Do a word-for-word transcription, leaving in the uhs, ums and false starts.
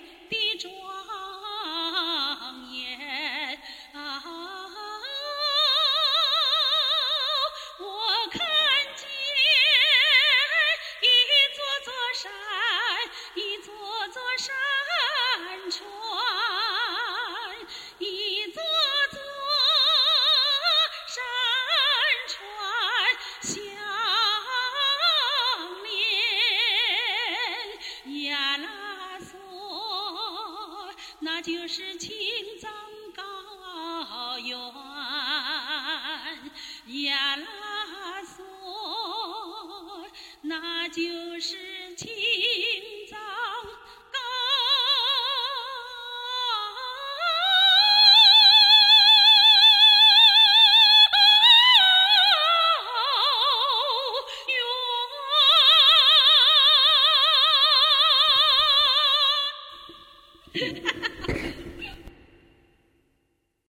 的庄严啊！我看见一座座山，一座座山川，一座座山川相连。呀啦嗦，那就是青藏高原。呀啦嗦，那就是青藏高原。